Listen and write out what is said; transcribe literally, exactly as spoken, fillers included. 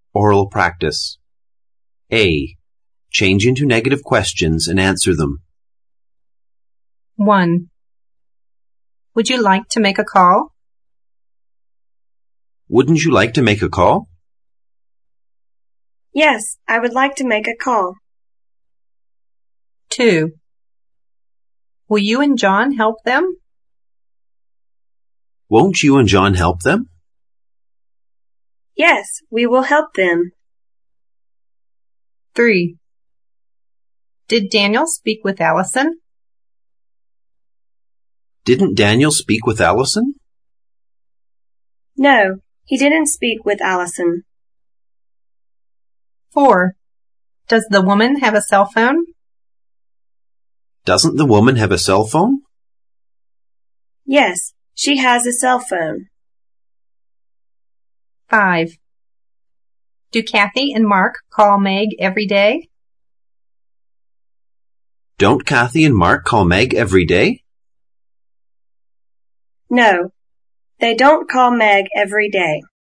Oral practice. A. Change into negative questions and answer them. one. Would you like to make a call? Wouldn't you like to make a call? Yes, I would like to make a call. two. Will you and John help them? Won't you and John help them? Yes, we will help them. three. Did Daniel speak with Allison? Didn't Daniel speak with Allison? No, he didn't speak with Allison. four. Does the woman have a cell phone? Doesn't the woman have a cell phone? Yes, she has a cell phone. five. Do Kathy and Mark call Meg every day? Don't Kathy and Mark call Meg every day? No, they don't call Meg every day.